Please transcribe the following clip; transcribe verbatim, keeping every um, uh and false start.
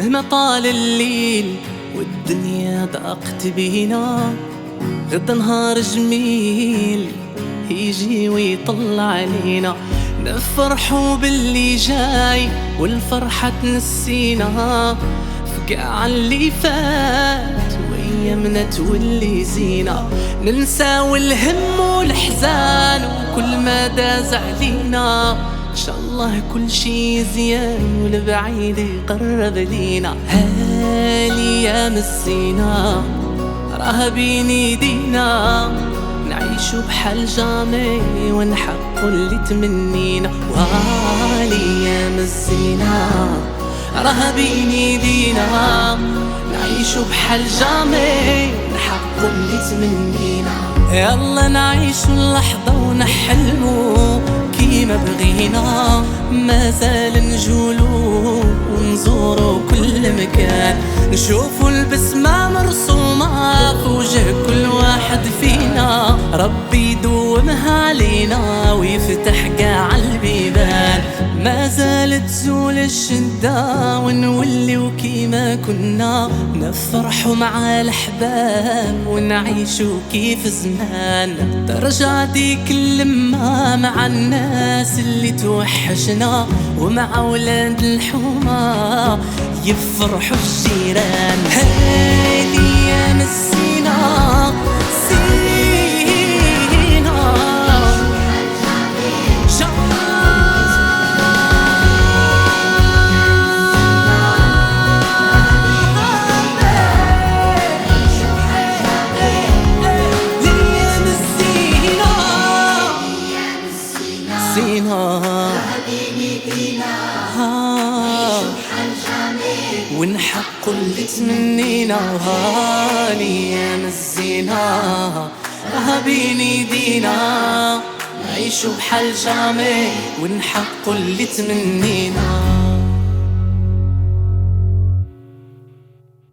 مهما طال الليل والدنيا ضاقت بينا، غدا نهار جميل يجي ويطلع علينا، نفرحوا باللي جاي والفرحة تنسينا، فقاع اللي فات وأيامنا تولي زينة، ننساو الهم والحزان وكل ما داز علينا، إن شاء الله كل شي زيان والبعيد يقرب لينا. هالأيام الزينة راها بين ايدينا، نعيشو بحال جامي ونحققو اللي تمنينا. وهالأيام الزينة راها بين ايدينا، نعيشو بحال جامي ونحققو اللي تمنينا. يلا نعيشو اللحظة ونحلمو كيما بغينا، مازال نجولو ونزورو كل مكان، نشوفو البسمة مرسومة في وجه كل واحد فينا، ربي يدومها علينا ويفتح قاع البيبان، مازال تزول الشدة ونوليو كيما كنا، نفرحو مع الأحباب ونعيشو كيف زمان، ترجع ديك اللمة مع الناس اللي توحشنا، ومع ولاد الحومة يفرحوا الجيران. هذه أيام الزينة زينة ونحققو اللي تمنينا. وهالأيام الزينة راها بين ايدينا، نعيشو بحال جامي ونحققو اللي تمنينا.